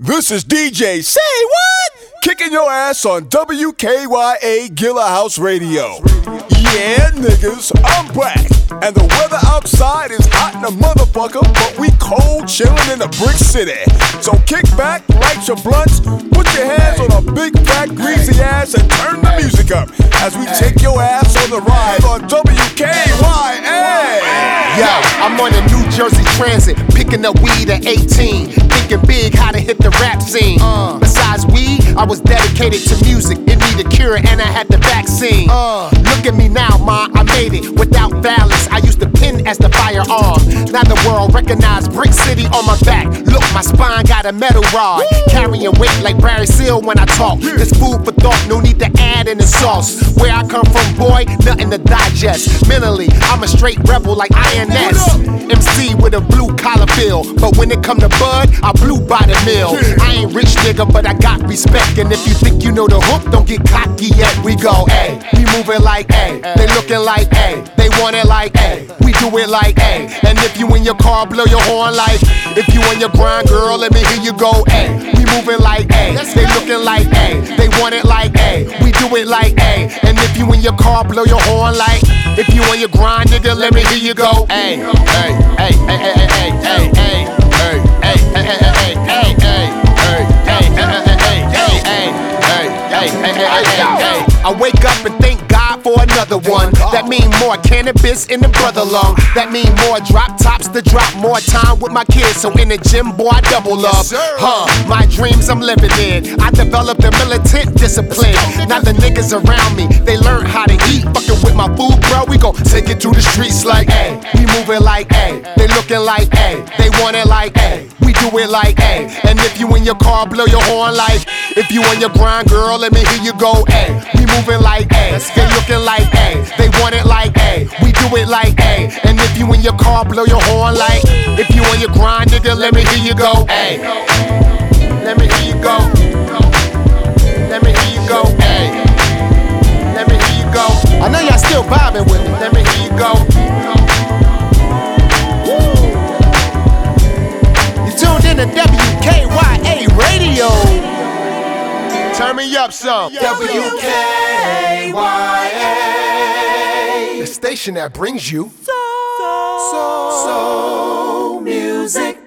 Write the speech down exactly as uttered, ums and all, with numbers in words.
This is D J Say What? Kicking your ass on W K Y A Gila House Radio. Yeah, niggas, I'm back. And the weather outside is hot in a motherfucker, but we cold chillin' in the brick city. So kick back, light your blunts, put your hands on a big fat greasy ass and turn the music up as we take your ass on the ride on W K Y A. Yo, I'm on a New Jersey Transit, picking up weed at eighteen, thinking big how to hit the rap scene. Uh, Besides weed, I was dedicated to music. It needed cure and I had the vaccine. Uh, Look at me now, ma, I made it without balance. I used the pen as the firearm. Now the world recognized Brick City on my back. Look, my spine got a metal rod, carrying weight like Barry Seal when I talk. This food for thought, no need to add in the sauce. Where I come from, boy, nothing to digest. Mentally, I'm a straight rebel like I N S. M C with a blue collar feel, but when it come to bud, I blew by the mill. I ain't rich nigga, but I got respect. And if you think you know the hook, don't get cocky yet. We go, ayy, we moving like ayy, they looking like ayy, they want it like ayy, we do it like ayy. And if you in your car, blow your horn like. If you in your grind, girl, let me hear you go, ayy. We moving like ayy, they looking like ayy, they want it like ayy, we do it like ayy. And if you in your car, blow your horn like. If you in your grind, nigga, let me hear you go, ayy, ayy, ayy, ayy, ayy, ayy, ayy, ayy, ayy, ayy, ayy, ayy, ayy, ayy. I wake up and thank God for another one. That mean more cannabis in the brother lung. That mean more drop tops to drop, more time with my kids. So in the gym, boy, I double up. Huh, my dreams I'm living in. I developed a militant discipline. Now the niggas around me, they learn how to eat. Fucking with my food, bro, we gon' take it to the streets like, ayy. We moving like, ayy. They looking like, ayy. They want it like, ayy. We do it like, ayy. And if you in your car, blow your horn like. If you in your grind, girl, let me hear you go, ayy. We moving like, ayy. They looking like, ayy. They want it like, ayy. We do it like, ayy. And if you in your car, blow your horn like. If you in your grind, nigga, let me hear you go, ayy. Let me hear you go. Let me hear you go, ayy. Let me hear you go. I know y'all still vibing with me. Let me hear you go. You tuned in to W K Y A Radio. Turn me up some. W K Y A, the station that brings you soul, soul music.